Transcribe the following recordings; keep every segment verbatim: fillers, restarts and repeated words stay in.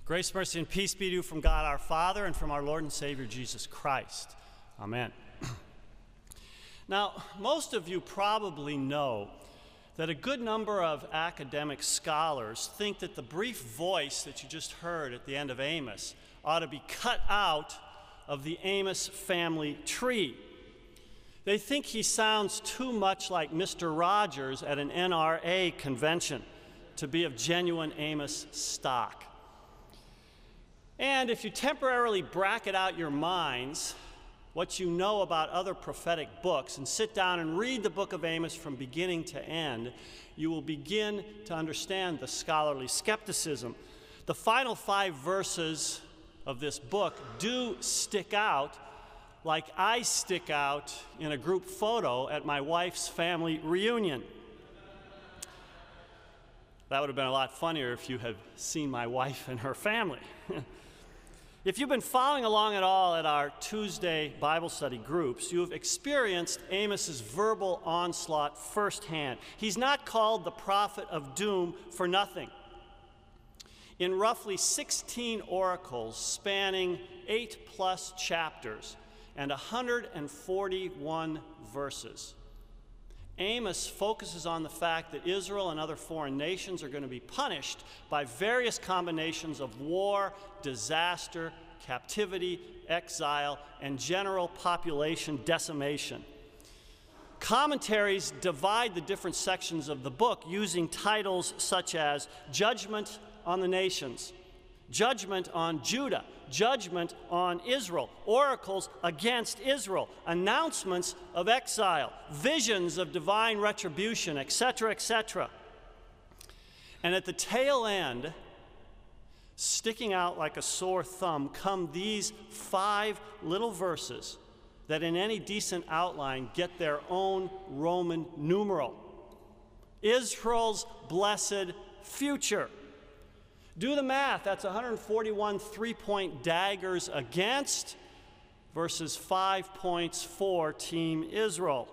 Grace, mercy, and peace be to you from God our Father and from our Lord and Savior Jesus Christ. Amen. Now, most of you probably know that a good number of academic scholars think that the brief voice that you just heard at the end of Amos ought to be cut out of the Amos family tree. They think he sounds too much like Mister Rogers at an N R A convention to be of genuine Amos stock. And if you temporarily bracket out your minds what you know about other prophetic books and sit down and read the book of Amos from beginning to end, you will begin to understand the scholarly skepticism. The final five verses of this book do stick out like I stick out in a group photo at my wife's family reunion. That would have been a lot funnier if you had seen my wife and her family. If you've been following along at all at our Tuesday Bible study groups, you have experienced Amos's verbal onslaught firsthand. He's not called the prophet of doom for nothing. In roughly sixteen oracles spanning eight plus chapters and one hundred forty-one verses, Amos focuses on the fact that Israel and other foreign nations are going to be punished by various combinations of war, disaster, captivity, exile, and general population decimation. Commentaries divide the different sections of the book using titles such as Judgment on the Nations, Judgment on Judah, Judgment on Israel, Oracles against Israel, Announcements of exile, Visions of divine retribution, et cetera, et cetera. And at the tail end, sticking out like a sore thumb, come these five little verses that in any decent outline get their own Roman numeral. Israel's blessed future. Do the math. That's one hundred forty-one three-point daggers against versus five points for Team Israel.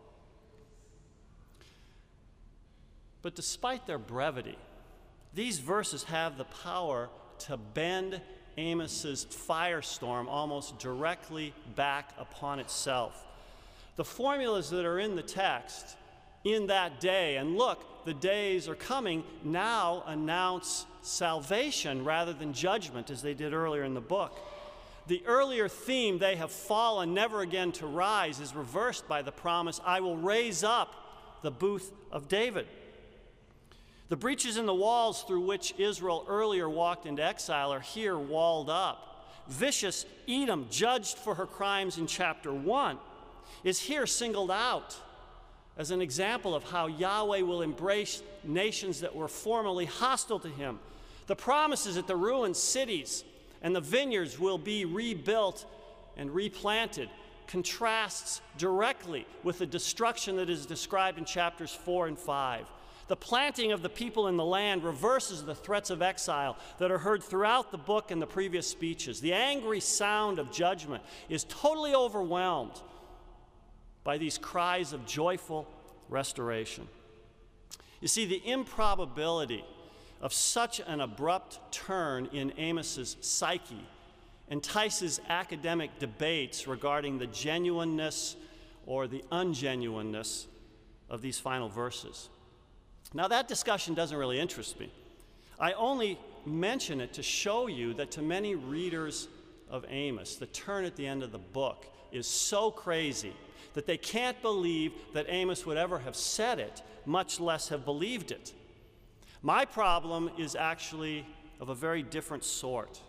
But despite their brevity, these verses have the power to bend Amos's firestorm almost directly back upon itself. The formulas that are in the text in that day, and look, the days are coming, now announce salvation rather than judgment, as they did earlier in the book. The earlier theme, they have fallen, never again to rise, is reversed by the promise, I will raise up the booth of David. The breaches in the walls through which Israel earlier walked into exile are here walled up. Vicious Edom, judged for her crimes in chapter one, is here singled out as an example of how Yahweh will embrace nations that were formerly hostile to him. The promises that the ruined cities and the vineyards will be rebuilt and replanted contrasts directly with the destruction that is described in chapters four and five. The planting of the people in the land reverses the threats of exile that are heard throughout the book and the previous speeches. The angry sound of judgment is totally overwhelmed by these cries of joyful restoration. You see, the improbability of such an abrupt turn in Amos's psyche entices academic debates regarding the genuineness or the ungenuineness of these final verses. Now, that discussion doesn't really interest me. I only mention it to show you that to many readers of Amos, the turn at the end of the book is so crazy that they can't believe that Amos would ever have said it, much less have believed it. My problem is actually of a very different sort.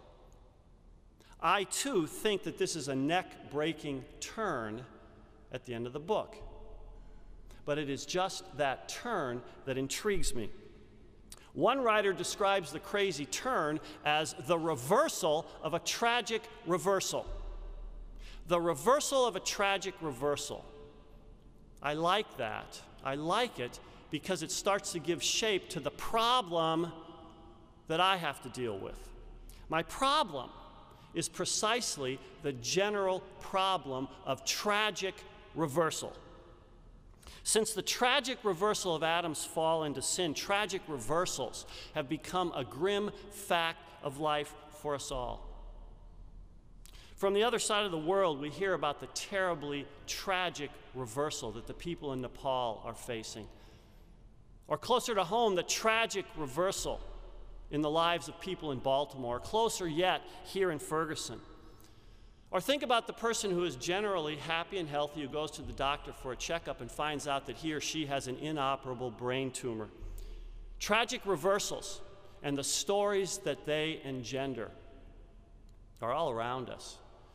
I, too, think that this is a neck-breaking turn at the end of the book. But it is just that turn that intrigues me. One writer describes the crazy turn as the reversal of a tragic reversal. The reversal of a tragic reversal. I like that. I like it because it starts to give shape to the problem that I have to deal with. My problem is precisely the general problem of tragic reversal. Since the tragic reversal of Adam's fall into sin, tragic reversals have become a grim fact of life for us all. From the other side of the world, we hear about the terribly tragic reversal that the people in Nepal are facing. Or closer to home, the tragic reversal in the lives of people in Baltimore. Or closer yet, here in Ferguson. Or think about the person who is generally happy and healthy, who goes to the doctor for a checkup and finds out that he or she has an inoperable brain tumor. Tragic reversals and the stories that they engender are all around us.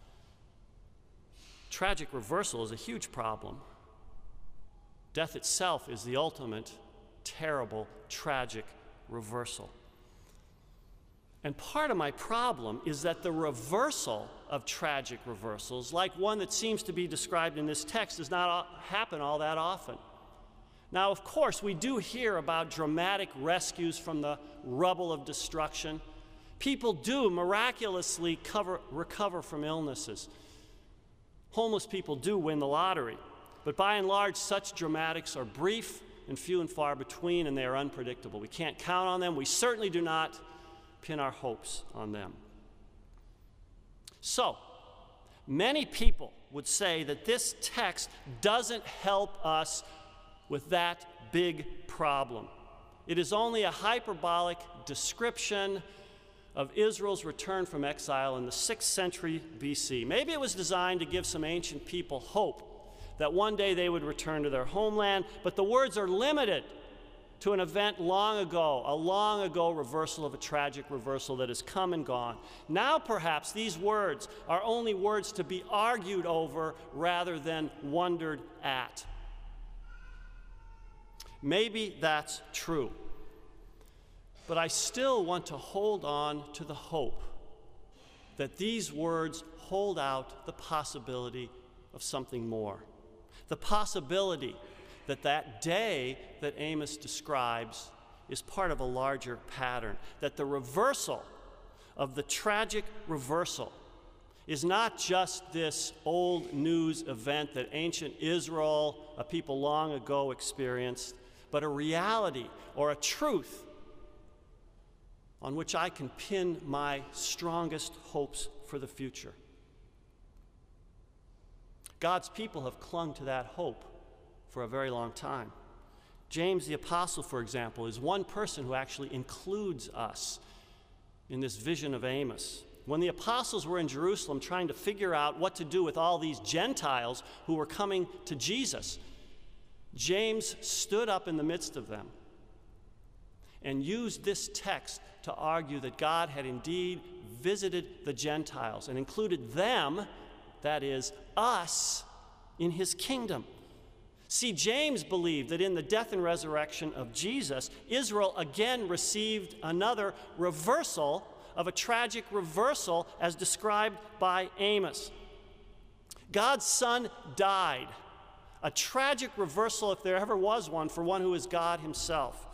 Tragic reversal is a huge problem. Death itself is the ultimate, terrible, tragic reversal. And part of my problem is that the reversal of tragic reversals, like one that seems to be described in this text, does not happen all that often. Now, of course, we do hear about dramatic rescues from the rubble of destruction. People do miraculously cover, recover from illnesses. Homeless people do win the lottery. But by and large, such dramatics are brief and few and far between, and they are unpredictable. We can't count on them. We certainly do not pin our hopes on them. So, many people would say that this text doesn't help us with that big problem. It is only a hyperbolic description of Israel's return from exile in the sixth century B C. Maybe it was designed to give some ancient people hope that one day they would return to their homeland, but the words are limited to an event long ago, a long ago reversal of a tragic reversal that has come and gone. Now perhaps these words are only words to be argued over rather than wondered at. Maybe that's true. But I still want to hold on to the hope that these words hold out the possibility of something more. The possibility that that day that Amos describes is part of a larger pattern, that the reversal of the tragic reversal is not just this old news event that ancient Israel, a people long ago, experienced, but a reality or a truth on which I can pin my strongest hopes for the future. God's people have clung to that hope for a very long time. James the Apostle, for example, is one person who actually includes us in this vision of Amos. When the apostles were in Jerusalem trying to figure out what to do with all these Gentiles who were coming to Jesus, James stood up in the midst of them and used this text to argue that God had indeed visited the Gentiles and included them, that is, us, in his kingdom. See, James believed that in the death and resurrection of Jesus, Israel again received another reversal of a tragic reversal as described by Amos. God's Son died, a tragic reversal if there ever was one for one who is God himself.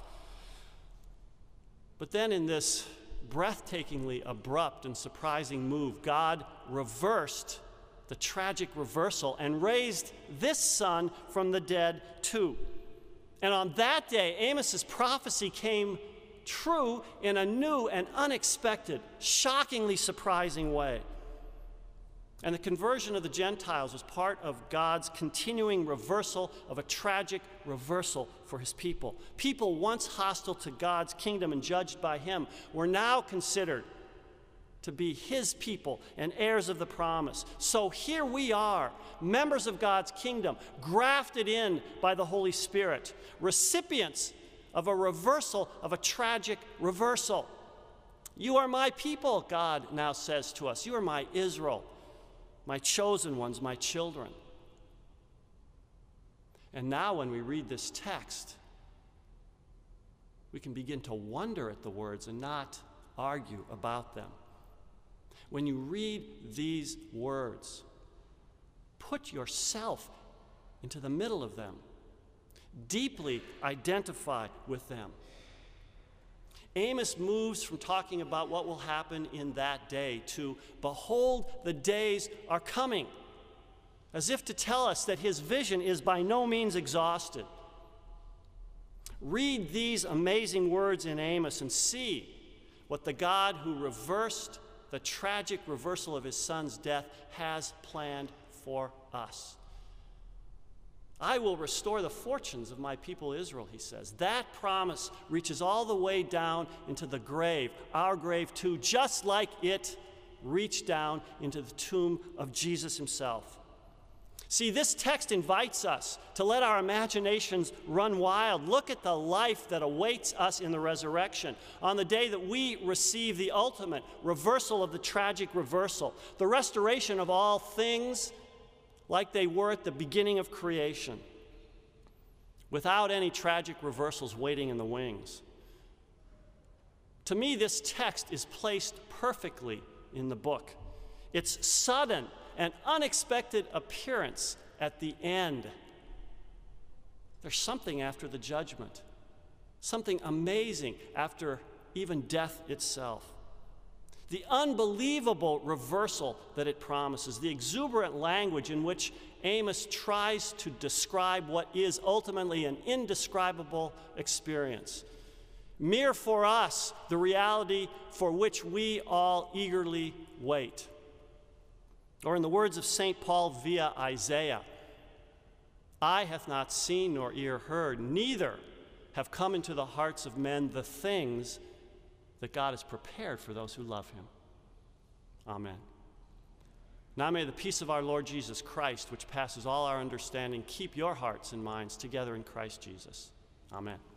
But then in this breathtakingly abrupt and surprising move, God reversed the tragic reversal and raised this son from the dead too. And on that day, Amos's prophecy came true in a new and unexpected, shockingly surprising way. And the conversion of the Gentiles was part of God's continuing reversal of a tragic reversal for his people. People once hostile to God's kingdom and judged by him were now considered to be his people and heirs of the promise. So here we are, members of God's kingdom, grafted in by the Holy Spirit, recipients of a reversal of a tragic reversal. You are my people, God now says to us. You are my Israel, my chosen ones, my children. And now when we read this text, we can begin to wonder at the words and not argue about them. When you read these words, put yourself into the middle of them. Deeply identify with them. Amos moves from talking about what will happen in that day to, behold, the days are coming. as if to tell us that his vision is by no means exhausted. Read these amazing words in Amos and see what the God who reversed the tragic reversal of his son's death has planned for us. I will restore the fortunes of my people Israel, he says. That promise reaches all the way down into the grave, our grave too, just like it reached down into the tomb of Jesus himself. See, this text invites us to let our imaginations run wild. Look at the life that awaits us in the resurrection, on the day that we receive the ultimate reversal of the tragic reversal, the restoration of all things like they were at the beginning of creation, without any tragic reversals waiting in the wings. To me, this text is placed perfectly in the book. Its sudden and unexpected appearance at the end. There's something after the judgment, something amazing after even death itself. The unbelievable reversal that it promises, the exuberant language in which Amos tries to describe what is ultimately an indescribable experience. Mere for us, the reality for which we all eagerly wait. Or in the words of Saint Paul via Isaiah, eye hath not seen nor ear heard, neither have come into the hearts of men the things that God has prepared for those who love him. Amen. Now may the peace of our Lord Jesus Christ, which passes all our understanding, keep your hearts and minds together in Christ Jesus. Amen.